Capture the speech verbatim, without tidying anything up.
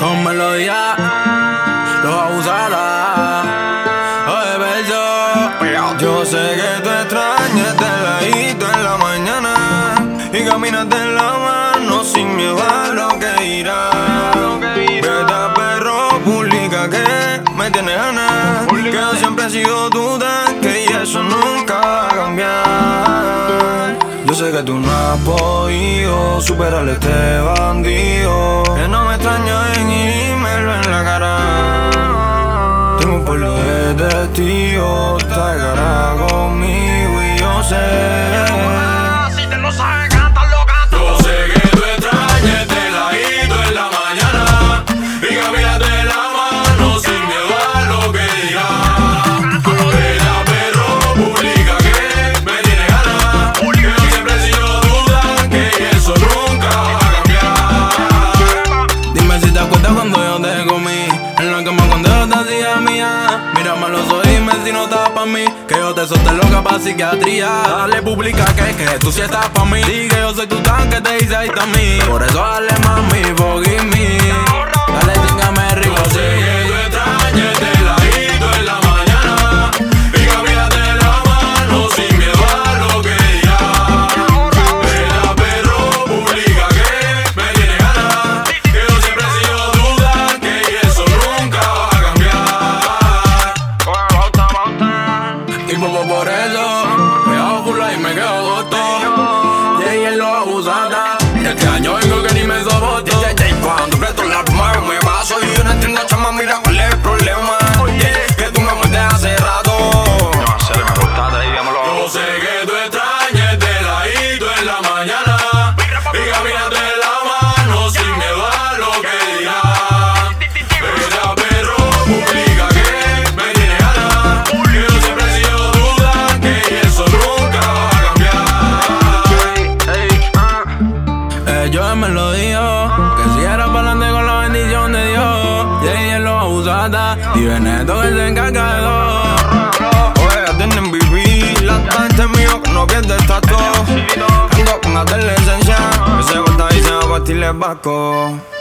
Con melodía, los abusará. Oye, beso, yo sé que tú extrañas este ladito en la mañana y caminas de la mano sin miedo a lo que dirá. Vete, perro, publica que me tienes ganas, que yo siempre he sido tu tanque y eso nunca va a cambiar. Yo sé que tú no has podido superar este bandido, que no me extraña en dímelo en la cara. Tengo un pueblo de testigos, está de cara conmigo y yo sé. Si te lo sabes, cántalo, cántalo. Yo sé que tú extrañas este ladito en la mañana y caminas de la mano sin miedo a lo que dirán. Vela, perro, publica que me tiene ganas, que yo siempre he sido duda, que eso nunca va a cambiar. Dime si te acuerdas cuando yo te comí en la cama cuando yo te hacía mía. Mírame a los ojos y dime si no estás pa' mí, que yo te solté loca pa' psiquiatría. Dale, publica que, que tú sí estás pa' mí, di que yo soy tu tanque, te hice ahí a mí. Por eso dale, mami, forgive me. Dale, chingame rico, yo sé que tú extrañas este ladito en la mañana y caminas de la mano sin miedo a lo que dirán. Vela, perro, publica que me tiene ganas, que yo siempre he sido duda, que eso nunca va a cambiar. Y por, por eso me hago culo y me quedo corto. Y ella lo abusada, este año vengo que ni me soporto. Cuando presto la mano me paso y yo no entiendo, chama, mira cuál es el problema. Que tú me muerdes hace rato. No, se me gusta, dígamelo. Yo sé que tú extrañas este ladito en la mañana y caminas de la mano sin miedo a lo que dirán. Vela, perro, publica que me tiene ganas, que yo siempre he sido duda, que eso nunca va a cambiar. Ellos me lo dijo, que si era para adelante con la bendición de Dios, y ella es lo abusada y Veneto que se encarga de todo. Oye, tienen vivir la gente mío que no pierde estatus. Ando con adolescencia, que se corta y se va a partir el vasco.